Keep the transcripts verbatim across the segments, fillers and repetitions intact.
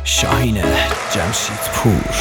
شاهین جمشیدپور.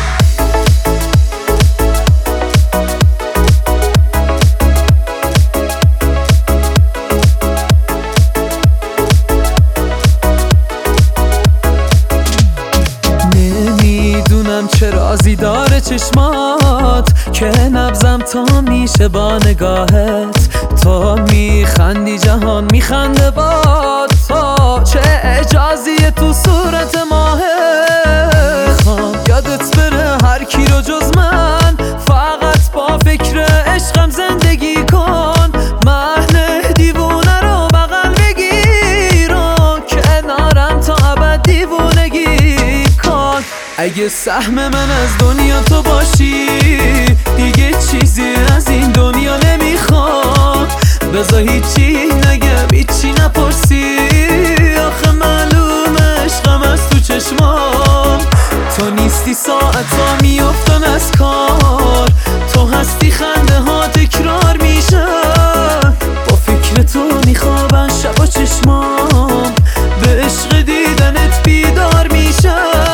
نمیدونم چه رازی داره چشمات که نبضم تا میشه با نگاهت. تا میخندی جهان میخنده با تو، چه اعجازیه تو صورت ماهت. میخوام یادت بره هر کی رو جز من، فقط با فکر عشقم زندگی کن. مهن دیوونه رو بغل بگیر و کنارم تا ابد دیوونگی کن. اگه سهم من از دنیا تو باشی، دیگه چیزی از این دنیا نمیخوام. بذار هیچی نگم هیچی نپرسی، آخه معلومه عشقم از تو چشمام. تو نیستی ساعتا میافتن از کار، تو هستی خنده ها تکرار میشن. با فکر تو میخوابن شب و چشمام، به عشق دیدنت بیدار میشن.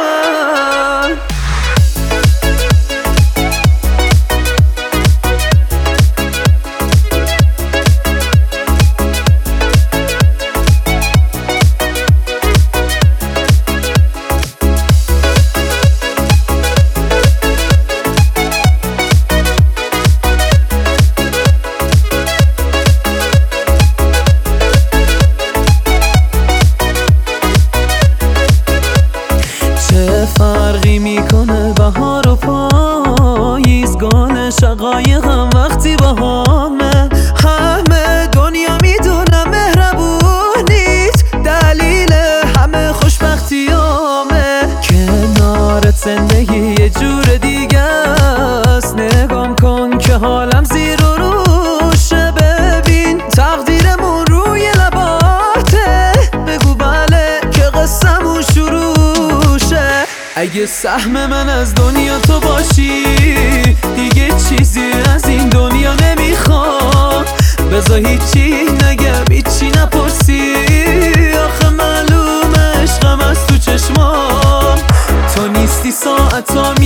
فرقی میکنه بهار و پاییز، گل شقایقم وقتی بهامه. همه دنیا میدونم مهربونیت، دلیل همه خوشبختیامه. کنارت زندگی یه جور دیگه است، نگام کن که حالم زیر و روشه. ببین تقدیرمون روی لباته، بگو بله که قصه‌مون شروع. اگه سهم من از دنیا تو باشی، دیگه چیزی از این دنیا نمیخوام. بذار هیچی نگم هیچی نپرسی، آخه معلومه عشقم از تو چشمام. تو نیستی ساعتا